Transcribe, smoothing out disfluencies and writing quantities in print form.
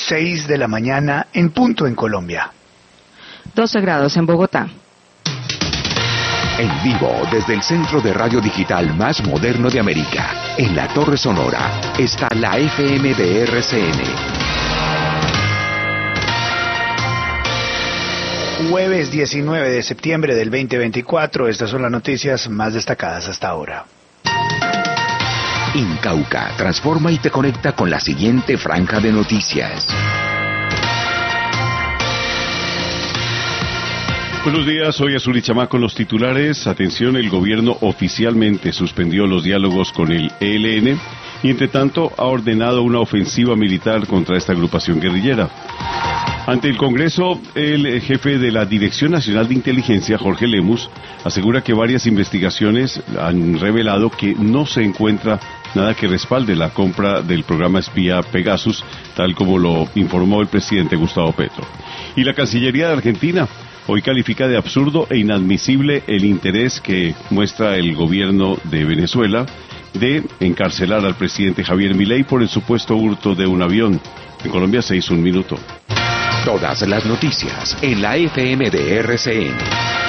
6 de la mañana en punto en Colombia. 12 grados en Bogotá. En vivo desde el centro de radio digital más moderno de América, en la Torre Sonora, está la FM de RCN. Jueves 19 de septiembre del 2024, estas son las noticias más destacadas hasta ahora. Incauca transforma y te conecta con la siguiente franja de noticias. Buenos días, soy Azul y Chamá con los titulares. Atención, el gobierno oficialmente suspendió los diálogos con el ELN y entre tanto ha ordenado una ofensiva militar contra esta agrupación guerrillera. Ante el Congreso, el jefe de la Dirección Nacional de Inteligencia, Jorge Lemus, asegura que varias investigaciones han revelado que no se encuentra nada que respalde la compra del programa espía Pegasus, tal como lo informó el presidente Gustavo Petro. Y la Cancillería de Argentina hoy califica de absurdo e inadmisible el interés que muestra el gobierno de Venezuela de encarcelar al presidente Javier Milei por el supuesto hurto de un avión. En Colombia se hizo un minuto. Todas las noticias en la FM de RCN.